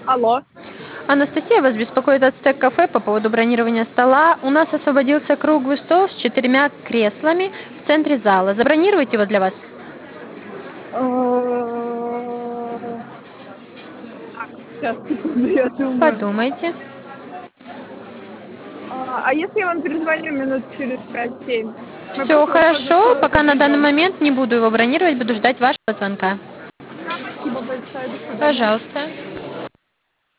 Алло. Анастасия, вас беспокоит Ацтек Кафе по поводу бронирования стола. У нас освободился круглый стол с 4 креслами в центре зала. Забронировать его для вас? Так, сейчас, секунду, я думаю. Подумайте. А если я вам перезвоню минут через 5-7? Мы Все просто вот позже хорошо, скоро пока на данный подойдем. момент не буду его бронировать, буду ждать вашего звонка. Да, спасибо большое, до свидания. Пожалуйста.